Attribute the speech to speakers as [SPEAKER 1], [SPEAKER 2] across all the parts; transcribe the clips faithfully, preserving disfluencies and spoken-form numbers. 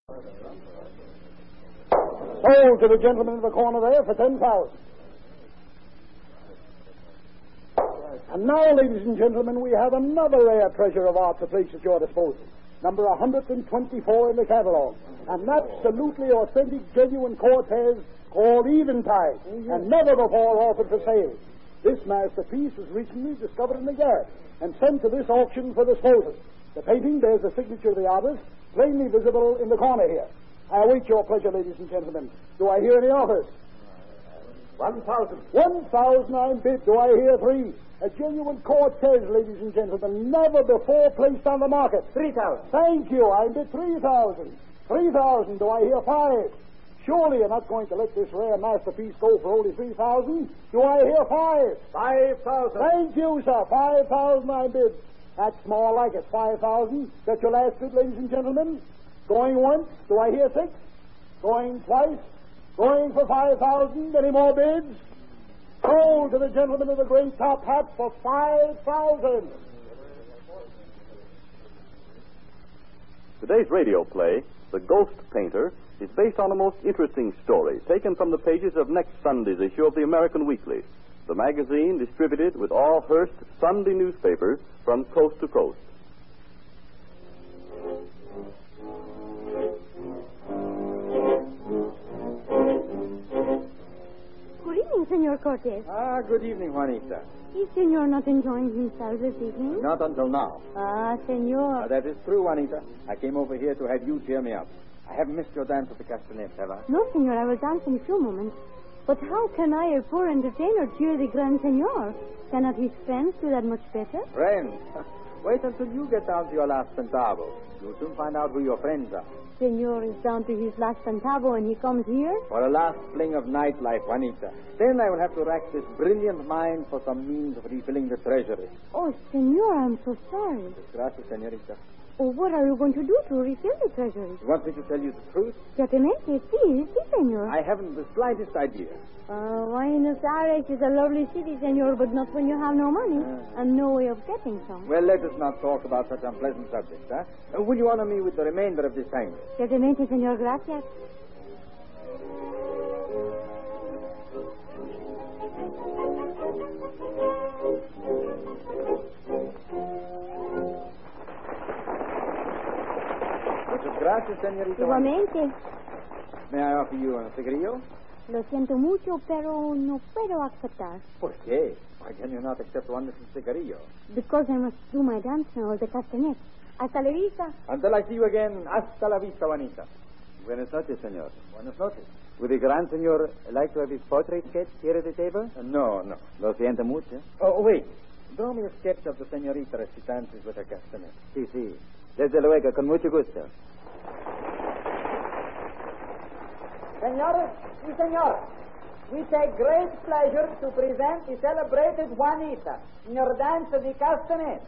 [SPEAKER 1] Sold to the gentleman in the corner there for ten thousand. And now, ladies and gentlemen, we have another rare treasure of art to place at your disposal. Number one hundred twenty-four in the catalog. An absolutely authentic, genuine Cortez called Eventide, mm-hmm. and never before offered for sale. This masterpiece was recently discovered in the garret and sent to this auction for disposal. The painting bears the signature of the artist, plainly visible in the corner here. I await your pleasure, ladies and gentlemen. Do I hear any offers?
[SPEAKER 2] One thousand.
[SPEAKER 1] One thousand I'm bid. Do I hear three? A genuine Cortez, ladies and gentlemen, never before placed on the market.
[SPEAKER 2] Three thousand.
[SPEAKER 1] Thank you. I bid three thousand. Three thousand. Do I hear five? Surely you're not going to let this rare masterpiece go for only three thousand. Do I hear five?
[SPEAKER 2] Five thousand.
[SPEAKER 1] Thank you, sir. Five thousand I bid. That's more like it. Five thousand. That's your last bid, ladies and gentlemen. Going once. Do I hear six? Going twice. Going for five thousand. Any more bids? Sold to the gentleman in the great top hat for five thousand.
[SPEAKER 3] Today's radio play, The Ghost Painter, is based on a most interesting story taken from the pages of next Sunday's issue of the American Weekly, the magazine distributed with all Hearst Sunday newspapers from coast to coast.
[SPEAKER 4] Good evening, Senor Cortez.
[SPEAKER 2] Ah, good evening, Juanita.
[SPEAKER 4] Is Senor not enjoying himself this evening?
[SPEAKER 2] Not until now.
[SPEAKER 4] Ah, Senor.
[SPEAKER 2] Uh, that is true, Juanita. I came over here to have you cheer me up. I haven't missed your dance at the Castanet, have I?
[SPEAKER 4] No, Senor, I will dance in a few moments. But how can I, a poor entertainer, cheer the Grand Senor? Cannot his friends do that much better?
[SPEAKER 2] Friends? Wait until you get down to your last centavo. You'll soon find out who your friends are.
[SPEAKER 4] Senor is down to his last centavo and he comes here?
[SPEAKER 2] For a last fling of nightlife, Juanita. Then I will have to rack this brilliant mind for some means of refilling the treasury.
[SPEAKER 4] Oh, Senor, I'm so sorry.
[SPEAKER 2] Gracias, senorita.
[SPEAKER 4] Oh, what are you going to do to refill the treasury?
[SPEAKER 2] You want me to tell you the truth?
[SPEAKER 4] Certamente, sí, sí, Senor.
[SPEAKER 2] I haven't the slightest idea.
[SPEAKER 4] Uh, Buenos Aires is a lovely city, Senor, but not when you have no money uh. and no way of getting some.
[SPEAKER 2] Well, let us not talk about such unpleasant subjects, huh? Uh, will you honor me with the remainder of this time?
[SPEAKER 4] Certamente, Senor, gracias.
[SPEAKER 2] Gracias, señorita.
[SPEAKER 4] Igualmente.
[SPEAKER 2] May I offer you a cigarillo?
[SPEAKER 4] Lo siento mucho, pero no puedo aceptar.
[SPEAKER 2] ¿Por qué? Why can you not accept one little cigarillo?
[SPEAKER 4] Because I must do my dance now at the Castanet. Hasta la vista.
[SPEAKER 2] Until I see you again, hasta la vista, Juanita.
[SPEAKER 5] Buenas noches, senor.
[SPEAKER 2] Buenas noches.
[SPEAKER 5] Would the Grand Senor like to have his portrait sketch here at the table?
[SPEAKER 2] Uh, no, no.
[SPEAKER 5] Lo siento mucho.
[SPEAKER 2] Oh, wait. Draw me a sketch of the señorita as she dances with her Castanet.
[SPEAKER 5] Sí, sí. Desde luego, con mucho gusto.
[SPEAKER 6] Senores, sí, senor. We take great pleasure to present the celebrated Juanita in your dance of the Castanet.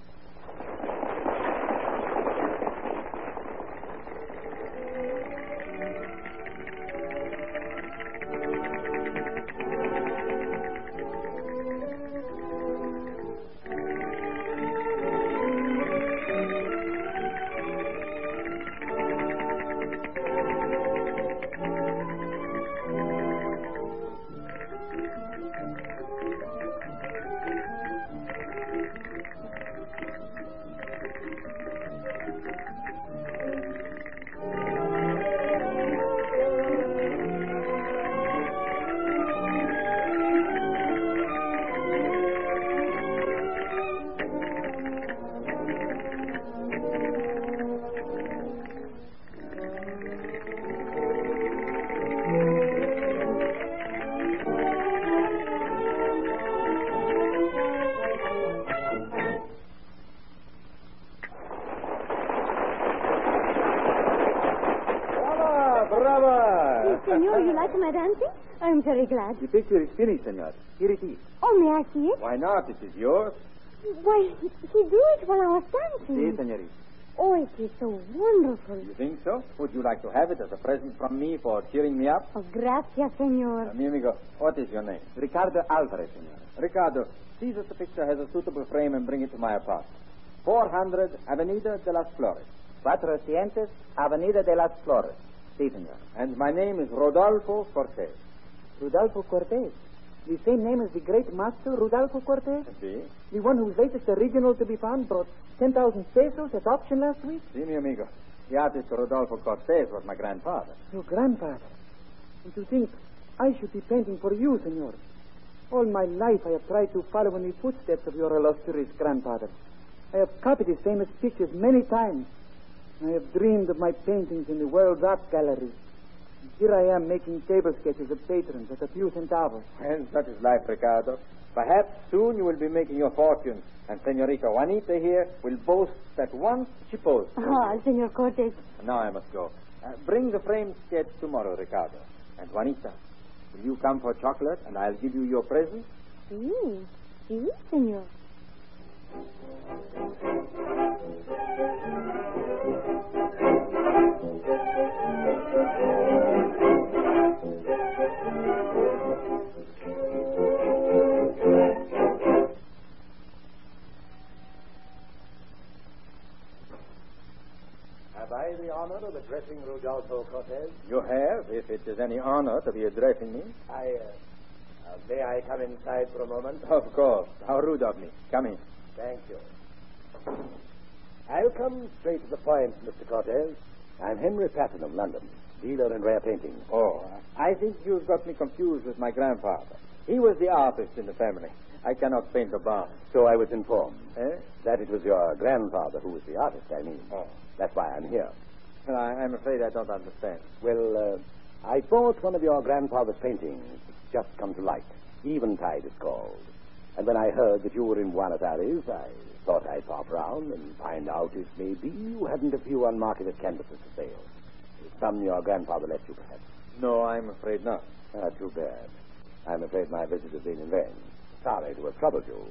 [SPEAKER 4] Senor, you like my dancing? I'm very glad.
[SPEAKER 5] The picture is finished, senor. Here it is.
[SPEAKER 4] Oh, may I see it?
[SPEAKER 2] Why not? It is yours.
[SPEAKER 4] Why, he, he drew it while I was dancing.
[SPEAKER 5] Si, senorita.
[SPEAKER 4] Oh, it is so wonderful.
[SPEAKER 2] You think so? Would you like to have it as a present from me for cheering me up?
[SPEAKER 4] Oh, gracias, senor.
[SPEAKER 2] Uh, mi amigo, what is your name?
[SPEAKER 5] Ricardo Alvarez, senor.
[SPEAKER 2] Ricardo, see that the picture has a suitable frame and bring it to my apartment. four hundred Avenida de las Flores.
[SPEAKER 5] Cuatrocientos Avenida de las Flores. Sí, senor.
[SPEAKER 2] And my name is Rodolfo Cortez.
[SPEAKER 5] Rudolfo Cortez. The same name as the great master, Rudolfo Cortez?
[SPEAKER 2] See?
[SPEAKER 5] The one whose latest original to be found brought ten thousand pesos at auction last week?
[SPEAKER 2] See, mi amigo. The artist Rodolfo Cortez was my grandfather.
[SPEAKER 5] Your grandfather. And to think, I should be painting for you, senor. All my life I have tried to follow in the footsteps of your illustrious grandfather. I have copied his famous pictures many times. I have dreamed of my paintings in the World's Art Gallery. And here I am making table sketches of patrons at a few centavos.
[SPEAKER 2] And such is life, Ricardo. Perhaps soon you will be making your fortune, and Senorita Juanita here will boast that once she posed.
[SPEAKER 4] Ah, Senor Cortez.
[SPEAKER 2] Now I must go. Uh, bring the framed sketch tomorrow, Ricardo. And Juanita, will you come for chocolate, and I'll give you your present?
[SPEAKER 4] Sí, sí, senor.
[SPEAKER 7] Have I the honor of addressing Rodolfo Cortez?
[SPEAKER 2] You have, if it is any honor to be addressing me.
[SPEAKER 7] I, uh, uh, may I come inside for a moment?
[SPEAKER 2] Of course. How rude of me. Come in.
[SPEAKER 7] Thank you. I'll come straight to the point, Mister Cortez. I'm Henry Patton of London, dealer in rare paintings.
[SPEAKER 2] Oh, I think you've got me confused with my grandfather. He was the artist in the family. I cannot paint a barn.
[SPEAKER 7] So I was informed.
[SPEAKER 2] Eh?
[SPEAKER 7] That it was your grandfather who was the artist, I mean.
[SPEAKER 2] Oh.
[SPEAKER 7] That's why I'm here.
[SPEAKER 2] Well, I, I'm afraid I don't understand.
[SPEAKER 7] Well, uh, I bought one of your grandfather's paintings. It's just come to light. Eventide it's called. And when I heard that you were in Buenos Aires, I thought I'd pop round and find out if maybe you hadn't a few unmarketed canvases for sale. Some your grandfather left you, perhaps.
[SPEAKER 2] No, I'm afraid not.
[SPEAKER 7] Ah, too bad. I'm afraid my visit has been in vain. Sorry to have troubled you.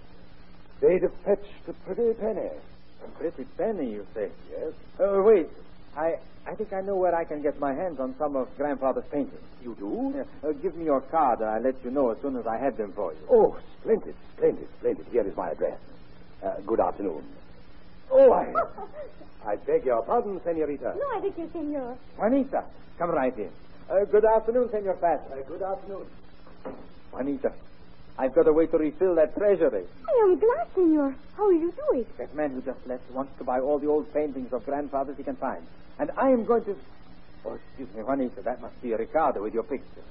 [SPEAKER 7] They'd have fetched a pretty penny.
[SPEAKER 2] A pretty penny, you say?
[SPEAKER 7] Yes.
[SPEAKER 2] Oh, wait. I I think I know where I can get my hands on some of Grandfather's paintings.
[SPEAKER 7] You do?
[SPEAKER 2] Yeah. Uh, give me your card, and I'll let you know as soon as I have them for you.
[SPEAKER 7] Oh, splendid, splendid, splendid. Here is my address. Uh, good afternoon. Oh, I... I beg your pardon, senorita.
[SPEAKER 4] No, I thank you, senor.
[SPEAKER 2] Juanita, come right in. Uh, good afternoon, Senor Pat.
[SPEAKER 7] Uh, good afternoon.
[SPEAKER 2] Juanita, I've got a way to refill that treasury.
[SPEAKER 4] I am glad, senor. How will you do it?
[SPEAKER 2] That man who just left wants to buy all the old paintings of grandfathers he can find. And I am going to... Oh, excuse me, Juanita, that must be Ricardo with your picture.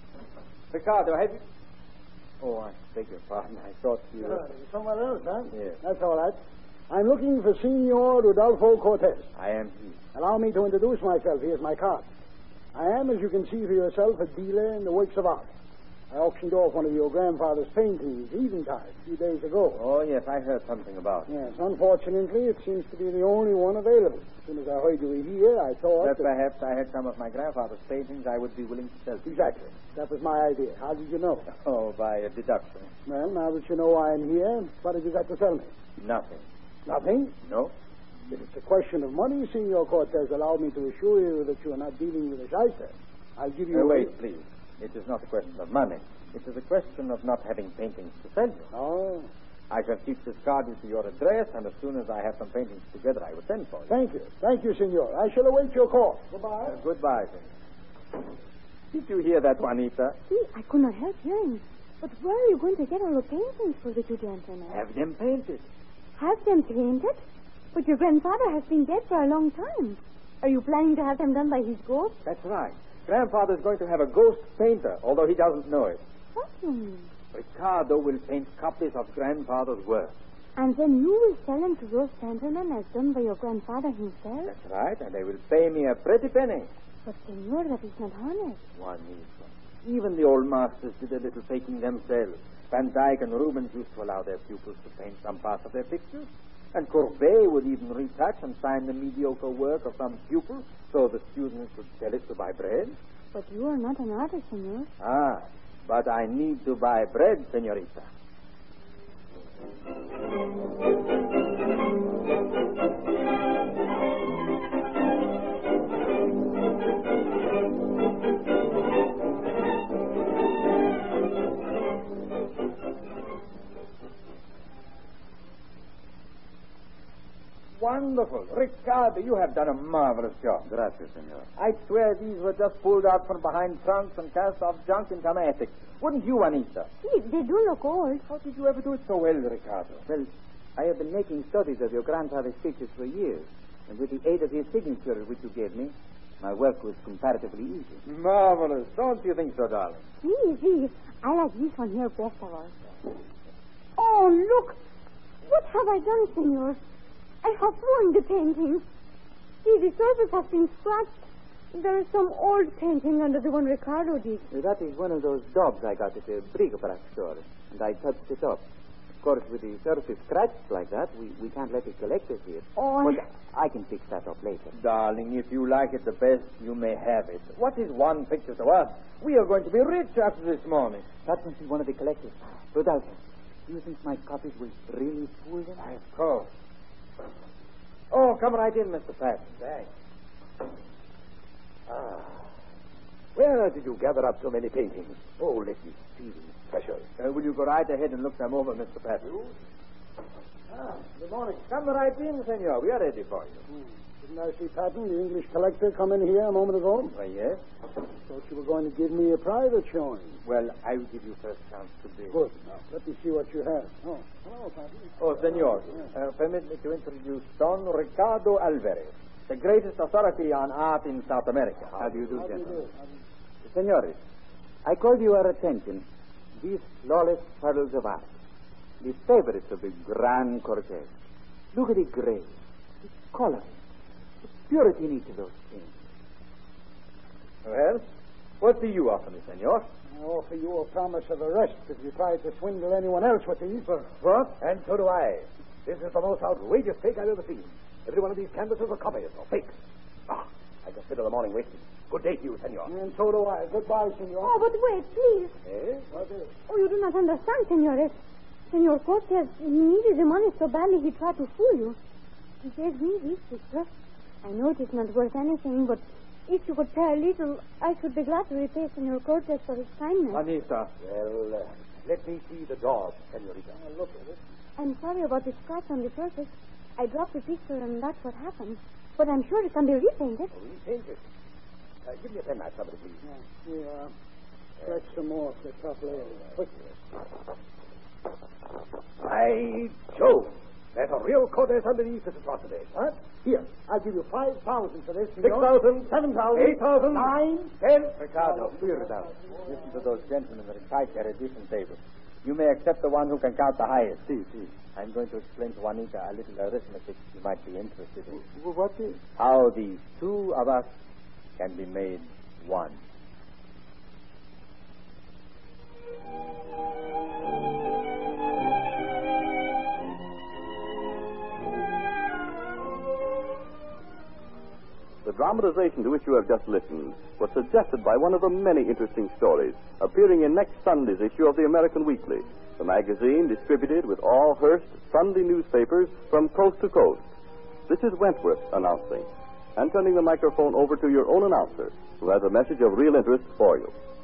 [SPEAKER 2] Ricardo, have you... Oh, I beg your pardon. I thought you...
[SPEAKER 1] Uh, somewhere else, huh?
[SPEAKER 2] Yes.
[SPEAKER 1] That's all right. I'm looking for Senor Rodolfo Cortez.
[SPEAKER 2] I am he.
[SPEAKER 1] Allow me to introduce myself. Here's my card. I am, as you can see for yourself, a dealer in the works of art. I auctioned off one of your grandfather's paintings, Eventide, a few days ago.
[SPEAKER 2] Oh, yes, I heard something about it.
[SPEAKER 1] Yes, unfortunately, it seems to be the only one available. As soon as I heard you were here, I thought
[SPEAKER 2] That
[SPEAKER 1] that...
[SPEAKER 2] perhaps I had some of my grandfather's paintings I would be willing to sell to you.
[SPEAKER 1] Exactly. That was my idea. How did you know?
[SPEAKER 2] Oh, by a deduction.
[SPEAKER 1] Well, now that you know I am here, what have you got to tell me?
[SPEAKER 2] Nothing.
[SPEAKER 1] Nothing?
[SPEAKER 2] No?
[SPEAKER 1] If it's a question of money, Senor Cortez, allow me to assure you that you are not dealing with a shyster. I'll give you...
[SPEAKER 2] Uh,
[SPEAKER 1] a...
[SPEAKER 2] wait, please. It is not a question of money. It is a question of not having paintings to sell you.
[SPEAKER 1] Oh,
[SPEAKER 2] I shall keep this card to your address, and as soon as I have some paintings together, I will send for you.
[SPEAKER 1] thank you. Thank you, Senor. I shall await your call. Goodbye.
[SPEAKER 2] Uh, goodbye, senor. Did you hear that, Juanita?
[SPEAKER 4] See, I could not help hearing. But where are you going to get all the paintings for the two gentlemen?
[SPEAKER 2] Have them painted.
[SPEAKER 4] Have them painted? But your grandfather has been dead for a long time. Are you planning to have them done by his ghost?
[SPEAKER 2] That's right. Grandfather's going to have a ghost painter, although he doesn't know it.
[SPEAKER 4] What do you mean?
[SPEAKER 2] Ricardo will paint copies of grandfather's work.
[SPEAKER 4] And then you will sell them to those gentlemen as done by your grandfather himself?
[SPEAKER 2] That's right, and they will pay me a pretty penny.
[SPEAKER 4] But, senor, that is not honest.
[SPEAKER 2] Juanita, even the old masters did a little painting themselves. Van Dyck and Rubens used to allow their pupils to paint some parts of their pictures. And Courbet would even retouch and sign the mediocre work of some pupil so the students could sell it to buy bread.
[SPEAKER 4] But you are not an artist, senor.
[SPEAKER 2] Ah, but I need to buy bread, senorita. wonderful. Ricardo, you have done a marvelous job.
[SPEAKER 7] Gracias, senor.
[SPEAKER 2] I'd swear these were just pulled out from behind trunks and cast off junk in some attic. Wouldn't you, Anita?
[SPEAKER 4] See, they do look old.
[SPEAKER 2] How did you ever do it so well, Ricardo?
[SPEAKER 5] Well, I have been making studies of your grandfather's pictures for years, and with the aid of his signature, which you gave me, my work was comparatively easy.
[SPEAKER 2] Marvelous. Don't you think so, darling?
[SPEAKER 4] See, see, I like this one here best of all. Oh, look! What have I done, senor? I have ruined the painting. See, the surface has been scratched. There is some old painting under the one Ricardo did.
[SPEAKER 5] That is one of those daubs I got at the bric-a-brac store, and I touched it up. Of course, with the surface scratched like that, we, we can't let the collector see it.
[SPEAKER 4] Oh,
[SPEAKER 5] But I can fix that up later.
[SPEAKER 2] Darling, if you like it the best, you may have it. What is one picture to us? We are going to be rich after this morning.
[SPEAKER 5] That must be one of the collectors. Rodolfo, do you think my copies will really fool them?
[SPEAKER 2] Why, of course. Oh, come right in, Mister Patton. Thanks.
[SPEAKER 7] Ah. Where did you gather up so many paintings? Oh, let me see these treasures.
[SPEAKER 2] Uh, will you go right ahead and look them over, Mister Patton?
[SPEAKER 1] Ah, good morning.
[SPEAKER 2] Come right in, senor. We are ready for you.
[SPEAKER 1] Hmm. Didn't I see Patton, the English collector, come in here a moment ago?
[SPEAKER 2] Why, yes.
[SPEAKER 1] Thought you were going to give me a private showing.
[SPEAKER 2] Well, I will give you first chance to be.
[SPEAKER 1] Good. Now, let me see what you have. Oh, hello, Patton.
[SPEAKER 2] Oh, senor, uh, permit me to introduce Don Ricardo Alvarez, the greatest authority on art in South America.
[SPEAKER 5] How do you do,
[SPEAKER 1] How do you
[SPEAKER 5] gentlemen?
[SPEAKER 1] do? How do you-
[SPEAKER 5] Senores, I call your attention these flawless pearls of art, the favorites of the Grand Cortez. Look at the gray, the color, the purity in each of those things.
[SPEAKER 2] Well, what do you offer me, senor?
[SPEAKER 1] I offer you a promise of arrest if you try to swindle anyone else with these.
[SPEAKER 7] What? And so do I. This is the most outrageous fake I've ever seen. Every one of these canvases are copies or fakes. Ah, I consider the morning wasted. Good day to you, senor.
[SPEAKER 1] And so do I. Goodbye, senor.
[SPEAKER 4] Oh, but wait, please.
[SPEAKER 7] Eh?
[SPEAKER 1] What is?
[SPEAKER 4] Oh, you do not understand, senores. Senor Cortez, he needed the money so badly he tried to fool you. He gave me this picture. I know it is not worth anything, but if you could pay a little, I should be glad to repay Senor Cortez for his kindness.
[SPEAKER 2] Anita.
[SPEAKER 7] Well, uh, let me see the daub, senorita.
[SPEAKER 1] Now, look at it.
[SPEAKER 4] I'm sorry about the scratch on the surface. I dropped the picture and that's what happened. But I'm sure it can be repainted.
[SPEAKER 7] Oh, repaint it. Uh, give me a penknife, somebody, please.
[SPEAKER 1] Yeah, here, uh, scratch some more off the top layer. Quickly.
[SPEAKER 7] By Jove! There's a real Cortez underneath this atrocity.
[SPEAKER 1] What? Here, I'll give you five thousand for this.
[SPEAKER 7] Six thousand,
[SPEAKER 1] seven thousand,
[SPEAKER 7] eight thousand,
[SPEAKER 1] nine,
[SPEAKER 7] ten.
[SPEAKER 2] Ricardo, clear it out. Listen to those gentlemen recite their addition tables. You may accept the one who can count the highest.
[SPEAKER 5] See, see.
[SPEAKER 2] I'm going to explain to Juanita a little arithmetic you might be interested in.
[SPEAKER 5] What is?
[SPEAKER 2] How the two of us can be made one.
[SPEAKER 3] The dramatization to which you have just listened was suggested by one of the many interesting stories appearing in next Sunday's issue of the American Weekly, the magazine distributed with all Hearst Sunday newspapers from coast to coast. This is Wentworth announcing and turning the microphone over to your own announcer, who has a message of real interest for you.